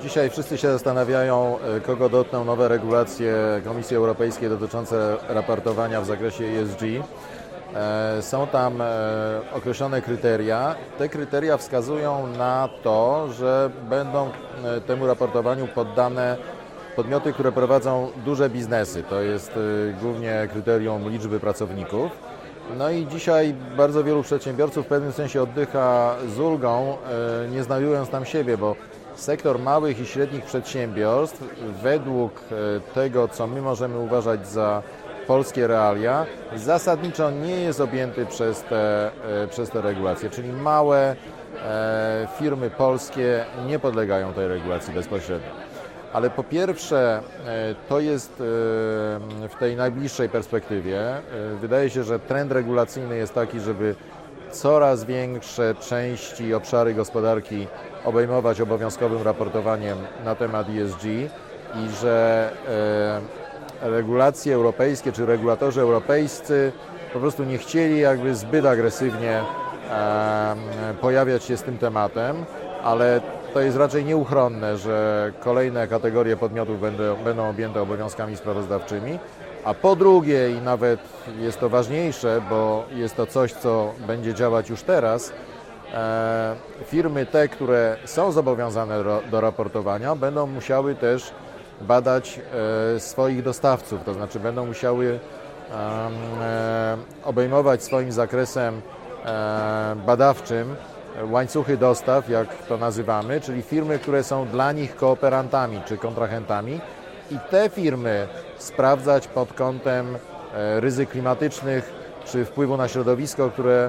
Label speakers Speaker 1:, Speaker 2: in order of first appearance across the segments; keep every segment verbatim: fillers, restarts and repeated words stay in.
Speaker 1: Dzisiaj wszyscy się zastanawiają, kogo dotkną nowe regulacje Komisji Europejskiej dotyczące raportowania w zakresie E S G. Są tam określone kryteria. Te kryteria wskazują na to, że będą temu raportowaniu poddane podmioty, które prowadzą duże biznesy. To jest głównie kryterium liczby pracowników. No i dzisiaj bardzo wielu przedsiębiorców w pewnym sensie oddycha z ulgą, nie znajdując tam siebie, bo sektor małych i średnich przedsiębiorstw według tego, co my możemy uważać za polskie realia, zasadniczo nie jest objęty przez te, przez te regulacje, czyli małe firmy polskie nie podlegają tej regulacji bezpośrednio. Ale po pierwsze, to jest w tej najbliższej perspektywie. Wydaje się, że trend regulacyjny jest taki, żeby coraz większe części i obszary gospodarki obejmować obowiązkowym raportowaniem na temat E S G i że regulacje europejskie czy regulatorzy europejscy po prostu nie chcieli jakby zbyt agresywnie pojawiać się z tym tematem, ale to jest raczej nieuchronne, że kolejne kategorie podmiotów będą, będą objęte obowiązkami sprawozdawczymi, a po drugie, i nawet jest to ważniejsze, bo jest to coś, co będzie działać już teraz, e, firmy te, które są zobowiązane do, do raportowania, będą musiały też badać e, swoich dostawców, to znaczy będą musiały e, obejmować swoim zakresem e, badawczym łańcuchy dostaw, jak to nazywamy, czyli firmy, które są dla nich kooperantami czy kontrahentami i te firmy sprawdzać pod kątem ryzyk klimatycznych czy wpływu na środowisko, które,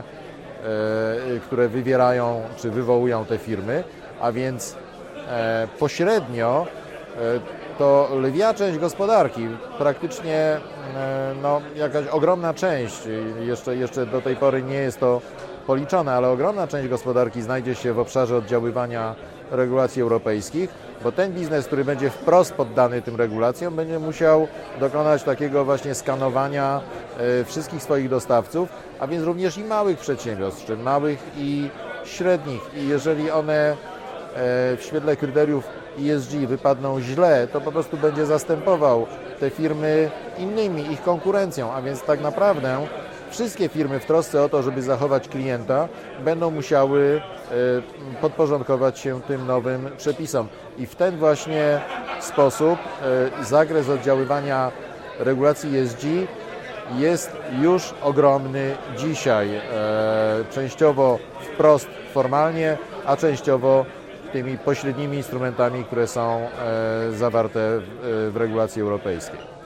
Speaker 1: które wywierają czy wywołują te firmy, a więc pośrednio to lwia część gospodarki, praktycznie no, jakaś ogromna część, jeszcze, jeszcze do tej pory nie jest to policzone, ale ogromna część gospodarki znajdzie się w obszarze oddziaływania regulacji europejskich, bo ten biznes, który będzie wprost poddany tym regulacjom, będzie musiał dokonać takiego właśnie skanowania wszystkich swoich dostawców, a więc również i małych przedsiębiorstw, czy małych i średnich. I jeżeli one w świetle kryteriów E S G wypadną źle, to po prostu będzie zastępował te firmy innymi, ich konkurencją, a więc tak naprawdę wszystkie firmy w trosce o to, żeby zachować klienta, będą musiały podporządkować się tym nowym przepisom. I w ten właśnie sposób zakres oddziaływania regulacji E S G jest już ogromny dzisiaj. Częściowo wprost formalnie, a częściowo tymi pośrednimi instrumentami, które są zawarte w regulacji europejskiej.